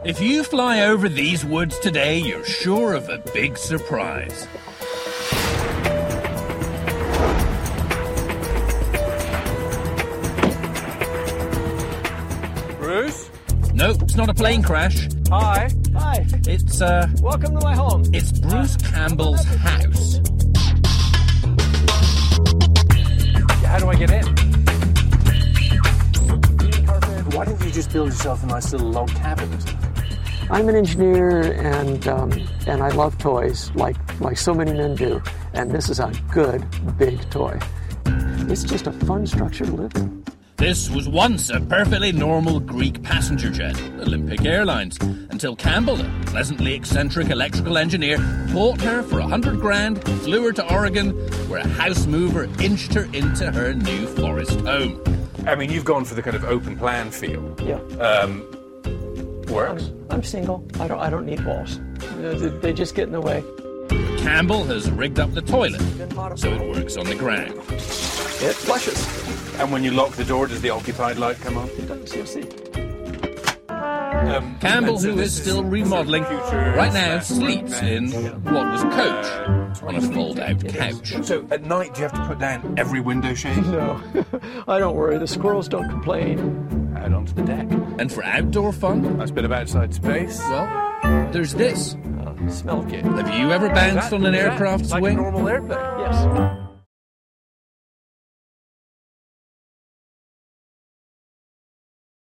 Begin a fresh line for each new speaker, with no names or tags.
If you fly over these woods today, you're sure of a big surprise.
Bruce?
No, it's not a plane crash.
Hi.
Hi.
It's,
Welcome to my home.
It's Bruce Campbell's house.
How do I get in?
Why don't you just build yourself a nice little log cabin or something?
I'm an engineer and I love toys like so many men do. And this is a good big toy. It's just a fun structure to live in.
This was once a perfectly normal Greek passenger jet, Olympic Airlines, until Campbell, a pleasantly eccentric electrical engineer, bought her for $100,000, flew her to Oregon, where a house mover inched her into her new forest home.
I mean, you've gone for the kind of open plan feel.
Yeah.
Works.
I'm single. I don't need walls. They just get in the way.
Campbell has rigged up the toilet, so it works on the ground.
It flushes.
And when you lock the door, does the occupied light come on?
It does, you'll see.
Campbell, who is still remodelling, right now sleeps in what was coach, on a fold-out couch.
So at night, do you have to put down every window shade?
No, I don't worry. The squirrels don't complain.
Out onto the deck.
And for outdoor fun,
Nice bit of outside space.
well, there's this.
Smell kit.
Have you ever bounced on an aircraft's
like
wing?
a normal airplane.
Yes.